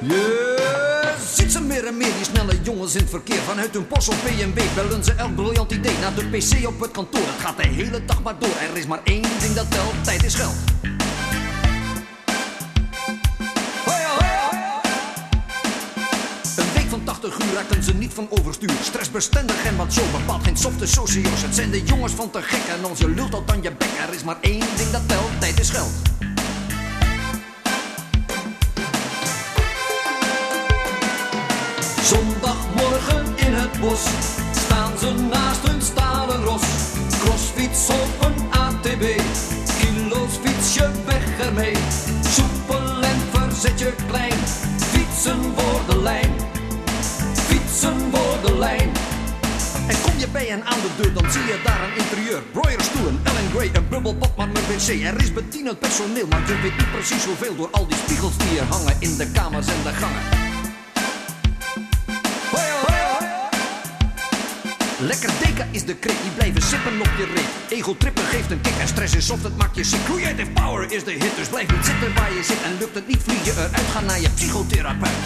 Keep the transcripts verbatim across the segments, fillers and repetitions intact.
Je ziet ze meer en meer, die snelle jongens in het verkeer. Vanuit hun Porsche of B M W bellen ze elk briljant idee naar de pc op het kantoor. Het gaat de hele dag maar door, er is maar één ding dat telt, tijd is geld. Een week van tachtig uur raken ze niet van overstuur. Stressbestendig en wat zo bepaalt geen softe socio's. Het zijn de jongens van te gek en onze lult tot aan je bek. Er is maar één ding dat telt, tijd is geld. Zondagmorgen in het bos staan ze naast hun stalen ros. Crossfiets op een A T B, kilo's fiets je weg ermee. Soepel en verzet je klein, fietsen voor de lijn. Fietsen voor de lijn. En kom je bij hen aan de deur, dan zie je daar een interieur. Broilerstoelen, Ellen Grey, een bubbelbad, maar met wc. Er is bedienend personeel, maar je weet niet precies hoeveel door al die spiegels die er hangen in de kamers en de gangen. Lekker deka is de kreet, die blijven sippen op je reet. Ego-trippen geeft een kick en stress is soft, het maakt je sick. Creative power is de hit, dus blijf niet zitten waar je zit. En lukt het niet, vlieg je eruit, ga naar je psychotherapeut.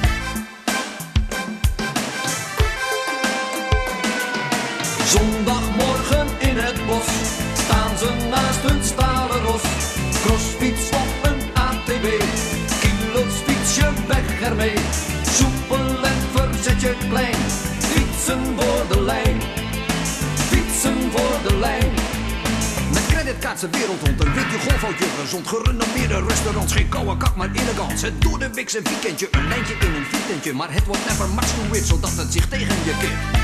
Zondagmorgen in het bos staan ze naast hun stalen ros. Crossfiets op een A T B, kilo's fiets je weg ermee. Soepel en verzet je klein, fietsen voor de lijn. Fietsen voor de lijn. Met creditkaart de wereld rond, een weekje golfhoutje gezond. Gerenommeerde restaurants, geen koude kak maar elegant. Het door de week een weekendje, een lijntje in een fietentje. Maar het wordt never much too rich, zodat het zich tegen je keert.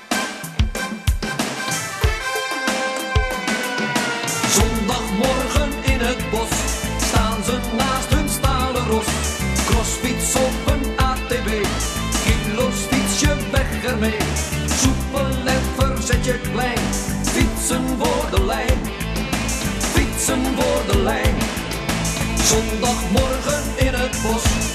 Zondagmorgen in het bos staan ze naast hun stalen ros. Crossfiets op een A T B, kilo's fiets je weg ermee. Soepel en verzet je klein, fietsen voor de lijn. Fietsen voor de lijn. Zondagmorgen in het bos